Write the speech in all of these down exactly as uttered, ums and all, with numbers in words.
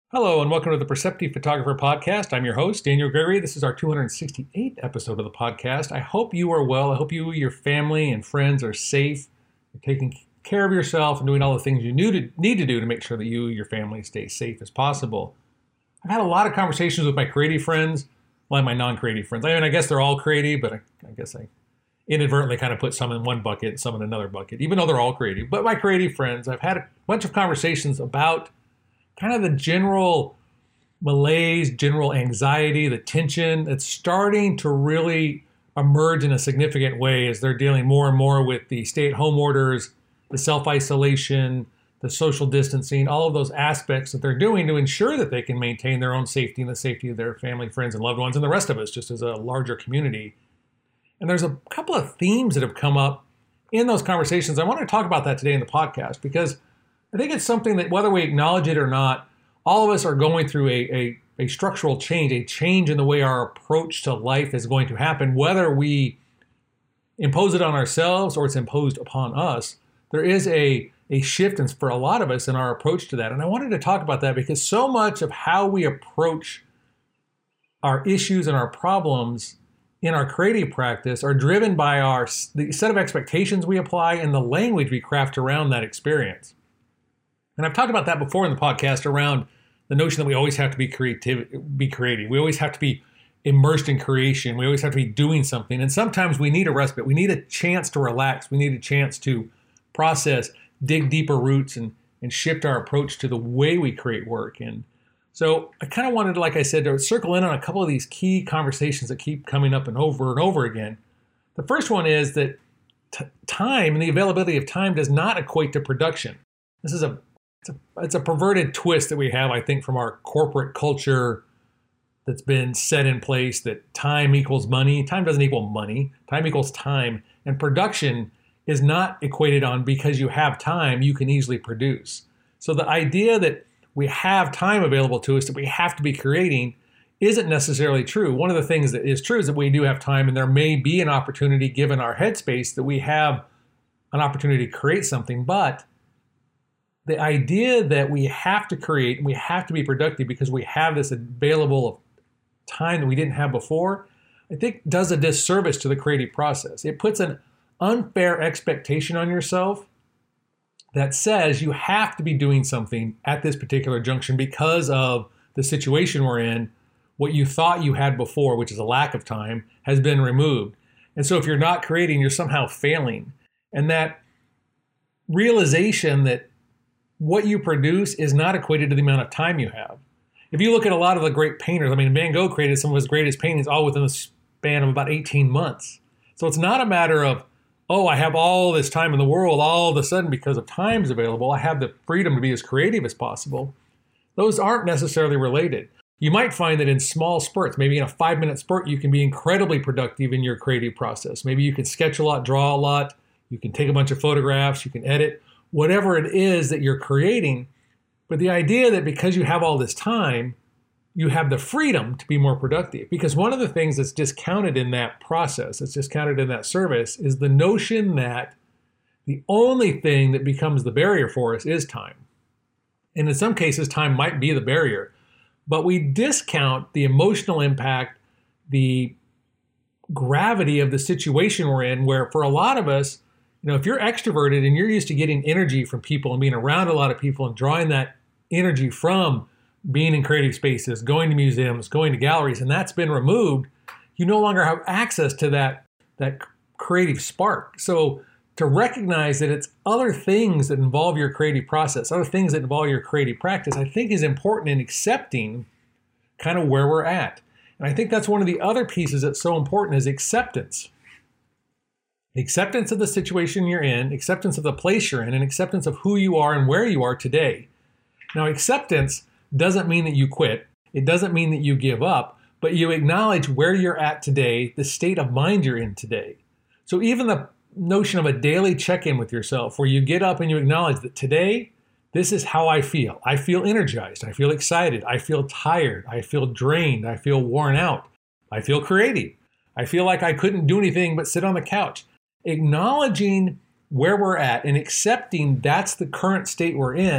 Hello and welcome to the Perceptive Photographer Podcast. I'm your host, Daniel Gregory. This is our two hundred sixty-eighth episode of the podcast. I hope you are well. I hope you, your family, and friends are safe. You're taking care of yourself and doing all the things you need to do to make sure that you and your family stay safe as possible. I've had a lot of conversations with my creative friends, well, my non-creative friends. I mean, I guess they're all creative, but I, I guess I inadvertently kind of put some in one bucket and some in another bucket, even though they're all creative. But my creative friends, I've had a bunch of conversations about kind of the general malaise, general anxiety, the tension that's starting to really emerge in a significant way as they're dealing more and more with the stay-at-home orders, the self-isolation, the social distancing, all of those aspects that they're doing to ensure that they can maintain their own safety and the safety of their family, friends, and loved ones, and the rest of us just as a larger community. And there's a couple of themes that have come up in those conversations. I want to talk about that today in the podcast because I think it's something that whether we acknowledge it or not, all of us are going through a, a, a structural change, a change in the way our approach to life is going to happen, whether we impose it on ourselves or it's imposed upon us. There is a, a shift in, for a lot of us in our approach to that. And I wanted to talk about that because so much of how we approach our issues and our problems in our creative practice are driven by our the set of expectations we apply and the language we craft around that experience. And I've talked about that before in the podcast around the notion that we always have to be creative, be creative. We always have to be immersed in creation. We always have to be doing something. And sometimes we need a respite. We need a chance to relax. We need a chance to process, dig deeper roots, and, and shift our approach to the way we create work. And so I kind of wanted, like I said, to circle in on a couple of these key conversations that keep coming up and over and over again. The first one is that t- time and the availability of time does not equate to production. This is a It's a, it's a perverted twist that we have, I think, from our corporate culture that's been set in place that time equals money. Time doesn't equal money. Time equals time. And production is not equated on because you have time, you can easily produce. So the idea that we have time available to us, that we have to be creating, isn't necessarily true. One of the things that is true is that we do have time, and there may be an opportunity, given our headspace, that we have an opportunity to create something. But the idea that we have to create and we have to be productive because we have this available time that we didn't have before, I think does a disservice to the creative process. It puts an unfair expectation on yourself that says you have to be doing something at this particular junction because of the situation we're in. What you thought you had before, which is a lack of time, has been removed. And so if you're not creating, you're somehow failing. And that realization that what you produce is not equated to the amount of time you have. If you look at a lot of the great painters, I mean, Van Gogh created some of his greatest paintings all within the span of about eighteen months. So it's not a matter of, oh, I have all this time in the world all of a sudden because of time's available. I have the freedom to be as creative as possible. Those aren't necessarily related. You might find that in small spurts, maybe in a five-minute spurt, you can be incredibly productive in your creative process. Maybe you can sketch a lot, draw a lot, you can take a bunch of photographs, you can edit, whatever it is that you're creating. But the idea that because you have all this time, you have the freedom to be more productive. Because one of the things that's discounted in that process, that's discounted in that service, is the notion that the only thing that becomes the barrier for us is time. And in some cases, time might be the barrier. But we discount the emotional impact, the gravity of the situation we're in, where for a lot of us, you know, if you're extroverted and you're used to getting energy from people and being around a lot of people and drawing that energy from being in creative spaces, going to museums, going to galleries, and that's been removed, you no longer have access to that, that creative spark. So to recognize that it's other things that involve your creative process, other things that involve your creative practice, I think is important in accepting kind of where we're at. And I think that's one of the other pieces that's so important is acceptance. Acceptance of the situation you're in, acceptance of the place you're in, and acceptance of who you are and where you are today. Now, acceptance doesn't mean that you quit. It doesn't mean that you give up, but you acknowledge where you're at today, the state of mind you're in today. So even the notion of a daily check-in with yourself where you get up and you acknowledge that today, this is how I feel. I feel energized. I feel excited. I feel tired. I feel drained. I feel worn out. I feel creative. I feel like I couldn't do anything but sit on the couch. Acknowledging where we're at and accepting that's the current state we're in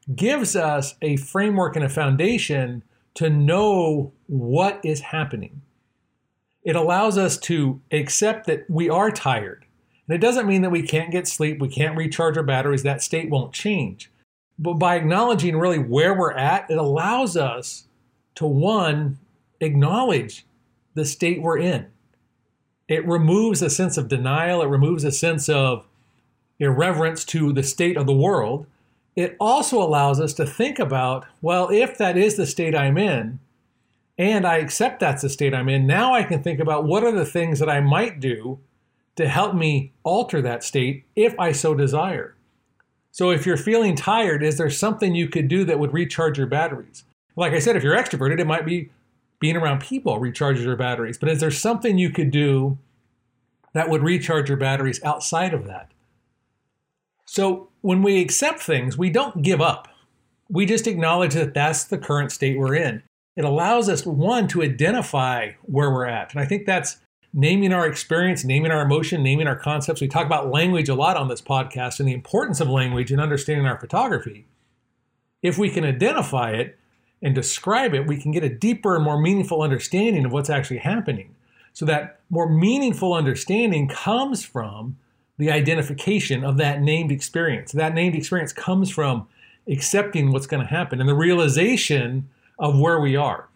gives us a framework and a foundation to know what is happening. It allows us to accept that we are tired. And it doesn't mean that we can't get sleep, we can't recharge our batteries, that state won't change. But by acknowledging really where we're at, it allows us to, one, acknowledge the state we're in. It removes a sense of denial, it removes a sense of irreverence to the state of the world. It also allows us to think about, well, if that is the state I'm in, and I accept that's the state I'm in, now I can think about what are the things that I might do to help me alter that state if I so desire. So if you're feeling tired, is there something you could do that would recharge your batteries? Like I said, if you're extroverted, it might be being around people recharges your batteries. But is there something you could do that would recharge your batteries outside of that? So when we accept things, we don't give up. We just acknowledge that that's the current state we're in. It allows us, one, to identify where we're at. And I think that's naming our experience, naming our emotion, naming our concepts. We talk about language a lot on this podcast and the importance of language in understanding our photography. If we can identify it and describe it, we can get a deeper and more meaningful understanding of what's actually happening. So that more meaningful understanding comes from the identification of that named experience. That named experience comes from accepting what's going to happen and the realization of where we are.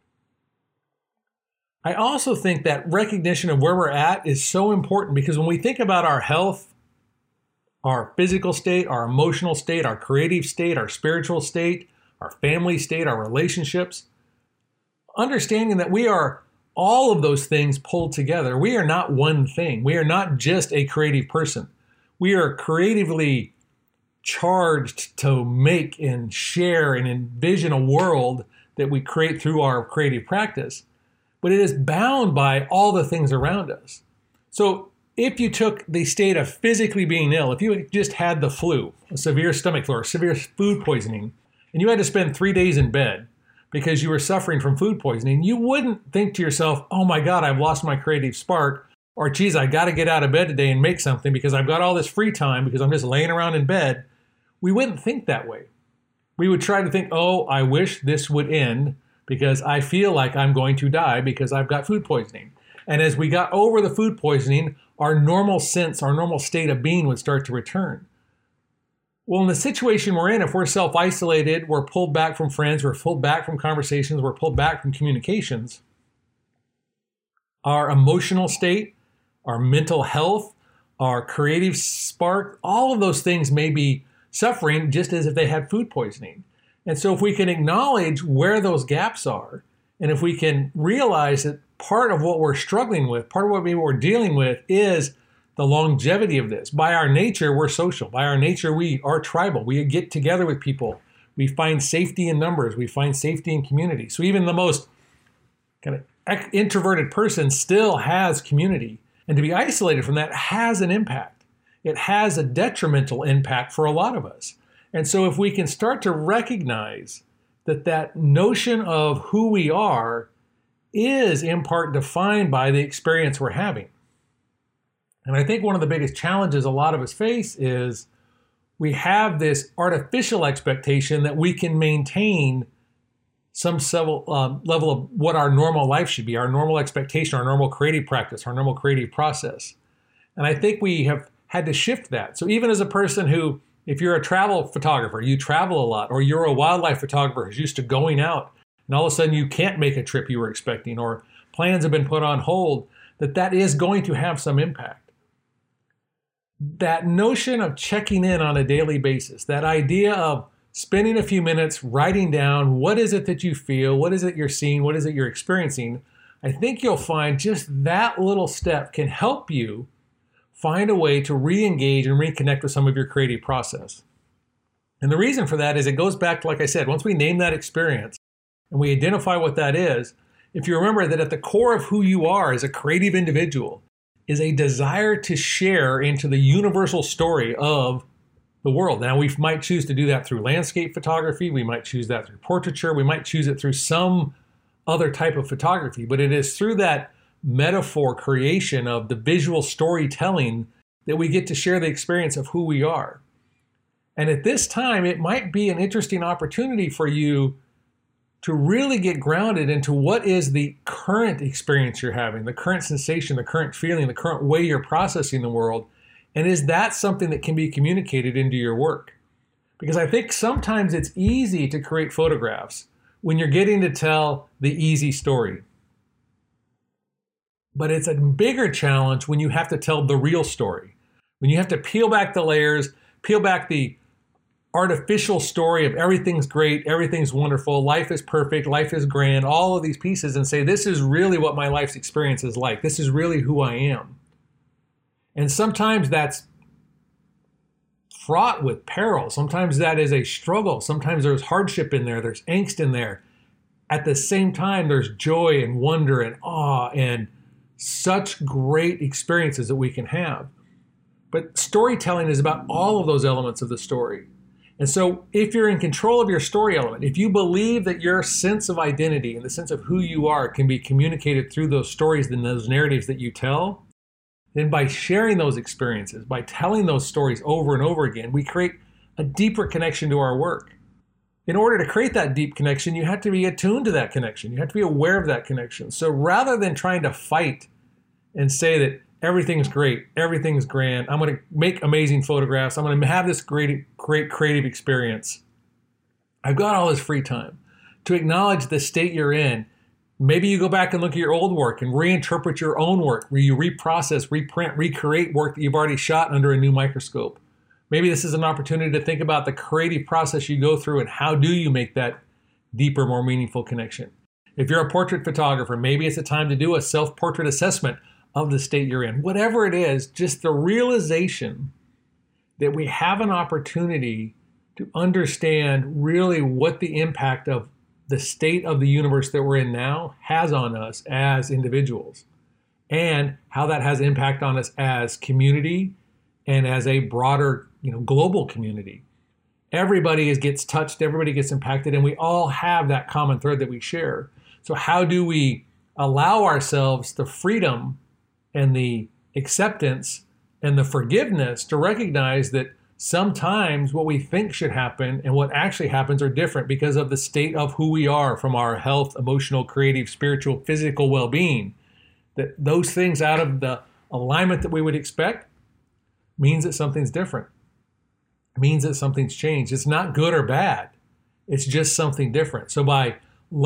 I also think that recognition of where we're at is so important because when we think about our health, our physical state, our emotional state, our creative state, our spiritual state, our family state, our relationships, understanding that we are all of those things pulled together. We are not one thing. We are not just a creative person. We are creatively charged to make and share and envision a world that we create through our creative practice. But it is bound by all the things around us. So if you took the state of physically being ill, if you just had the flu, a severe stomach flu, or severe food poisoning, and you had to spend three days in bed because you were suffering from food poisoning, you wouldn't think to yourself, oh my God, I've lost my creative spark, or geez, I got to get out of bed today and make something because I've got all this free time because I'm just laying around in bed. We wouldn't think that way. We would try to think, oh, I wish this would end because I feel like I'm going to die because I've got food poisoning. And as we got over the food poisoning, our normal sense, our normal state of being would start to return. Well, in the situation we're in, if we're self-isolated, we're pulled back from friends, we're pulled back from conversations, we're pulled back from communications, our emotional state, our mental health, our creative spark, all of those things may be suffering just as if they had food poisoning. And so if we can acknowledge where those gaps are, and if we can realize that part of what we're struggling with, part of what maybe we're dealing with is the longevity of this. By our nature, we're social. By our nature, we are tribal. We get together with people. We find safety in numbers. We find safety in community. So even the most kind of introverted person still has community. And to be isolated from that has an impact. It has a detrimental impact for a lot of us. And so if we can start to recognize that that notion of who we are is in part defined by the experience we're having. And I think one of the biggest challenges a lot of us face is we have this artificial expectation that we can maintain some level, um, level of what our normal life should be, our normal expectation, our normal creative practice, our normal creative process. And I think we have had to shift that. So even as a person who, if you're a travel photographer, you travel a lot, or you're a wildlife photographer who's used to going out, and all of a sudden you can't make a trip you were expecting, or plans have been put on hold, that that is going to have some impact. That notion of checking in on a daily basis, that idea of spending a few minutes writing down what is it that you feel, what is it you're seeing, what is it you're experiencing, I think you'll find just that little step can help you find a way to re-engage and reconnect with some of your creative process. And the reason for that is it goes back to, like I said, once we name that experience and we identify what that is, if you remember that at the core of who you are as a creative individual is a desire to share into the universal story of the world. Now, we might choose to do that through landscape photography. We might choose that through portraiture. We might choose it through some other type of photography. But it is through that metaphor creation of the visual storytelling that we get to share the experience of who we are. And at this time, it might be an interesting opportunity for you to really get grounded into what is the current experience you're having, the current sensation, the current feeling, the current way you're processing the world. And is that something that can be communicated into your work? Because I think sometimes it's easy to create photographs when you're getting to tell the easy story. But it's a bigger challenge when you have to tell the real story. When you have to peel back the layers, peel back the artificial story of everything's great, everything's wonderful, life is perfect, life is grand, all of these pieces, and say, this is really what my life's experience is like. This is really who I am. And sometimes that's fraught with peril. Sometimes that is a struggle. Sometimes there's hardship in there. There's angst in there. At the same time, there's joy and wonder and awe and such great experiences that we can have. But storytelling is about all of those elements of the story. And so if you're in control of your story element, if you believe that your sense of identity and the sense of who you are can be communicated through those stories and those narratives that you tell, then by sharing those experiences, by telling those stories over and over again, we create a deeper connection to our work. In order to create that deep connection, you have to be attuned to that connection. You have to be aware of that connection. So rather than trying to fight and say that everything's great, everything's grand, I'm going to make amazing photographs, I'm going to have this great, great creative experience, I've got all this free time to acknowledge the state you're in. Maybe you go back and look at your old work and reinterpret your own work, where you reprocess, reprint, recreate work that you've already shot under a new microscope. Maybe this is an opportunity to think about the creative process you go through and how do you make that deeper, more meaningful connection. If you're a portrait photographer, maybe it's a time to do a self-portrait assessment of the state you're in. Whatever it is, just the realization that we have an opportunity to understand really what the impact of the state of the universe that we're in now has on us as individuals, and how that has impact on us as community and as a broader, you know, global community. Everybody is, gets touched, everybody gets impacted, and we all have that common thread that we share. So how do we allow ourselves the freedom and the acceptance and the forgiveness to recognize that sometimes what we think should happen and what actually happens are different because of the state of who we are, from our health, emotional, creative, spiritual, physical well-being. That those things out of the alignment that we would expect means that something's different. It means that something's changed. It's not good or bad. It's just something different. So by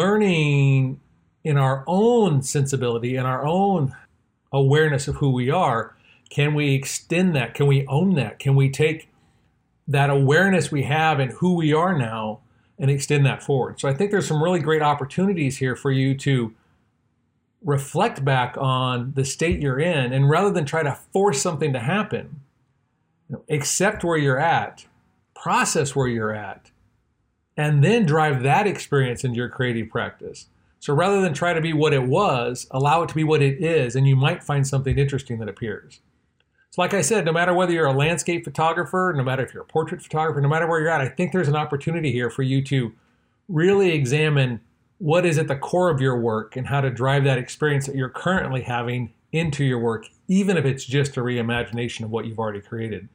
learning in our own sensibility and our own awareness of who we are, can we extend that? Can we own that? Can we take that awareness we have and who we are now and extend that forward? So I think there's some really great opportunities here for you to reflect back on the state you're in, and rather than try to force something to happen, you know, accept where you're at, process where you're at, and then drive that experience into your creative practice. So rather than try to be what it was, allow it to be what it is, and you might find something interesting that appears. So like I said, no matter whether you're a landscape photographer, no matter if you're a portrait photographer, no matter where you're at, I think there's an opportunity here for you to really examine what is at the core of your work and how to drive that experience that you're currently having into your work, even if it's just a reimagination of what you've already created.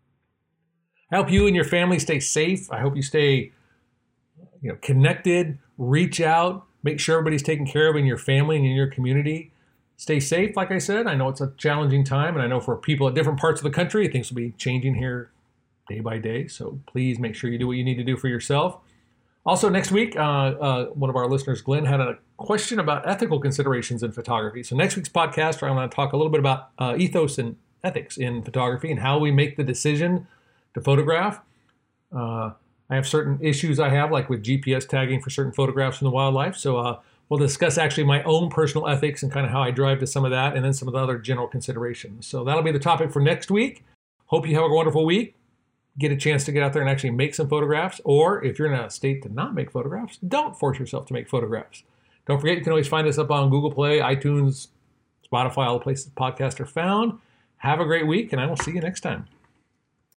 I hope you and your family stay safe. I hope you stay, you know, connected, reach out, make sure everybody's taken care of in your family and in your community. Stay safe, like I said. I know it's a challenging time, and I know for people at different parts of the country, things will be changing here day by day. So please make sure you do what you need to do for yourself. Also, next week, uh, uh, one of our listeners, Glenn, had a question about ethical considerations in photography. So next week's podcast, I'm going to talk a little bit about uh, ethos and ethics in photography and how we make the decision to photograph. Uh, I have certain issues I have, like with G P S tagging for certain photographs from the wildlife. So uh, we'll discuss actually my own personal ethics and kind of how I drive to some of that, and then some of the other general considerations. So that'll be the topic for next week. Hope you have a wonderful week. Get a chance to get out there and actually make some photographs. Or if you're in a state to not make photographs, don't force yourself to make photographs. Don't forget, you can always find us up on Google Play, iTunes, Spotify, all the places podcasts are found. Have a great week, and I will see you next time.